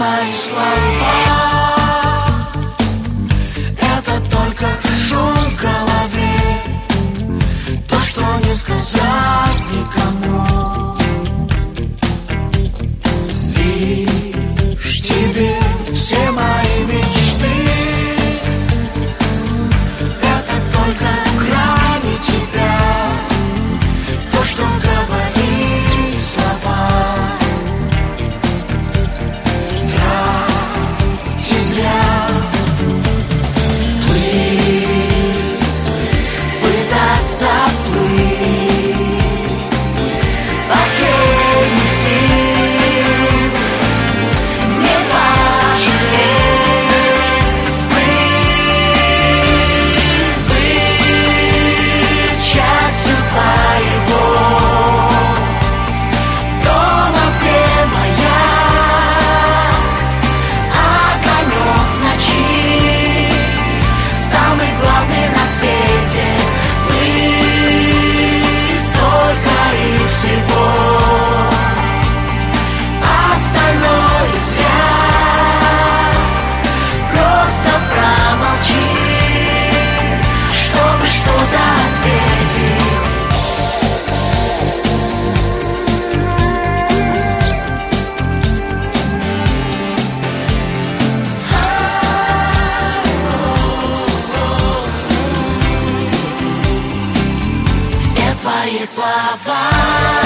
мои слова — это только шум в голове, то, что не сказать никому. Лишь тебе все мои мечты — это только грани тебя, то, что говорит слова. Тратьте зря, плыть, пытаться плыть, последних сил не пожалеть. Быть частью твоего дома, где маяк, огонек в ночи, самый главный на свете. Быть только и всего, остальное зря. Просто промолчи, чтобы что-то ответить. Все твои слова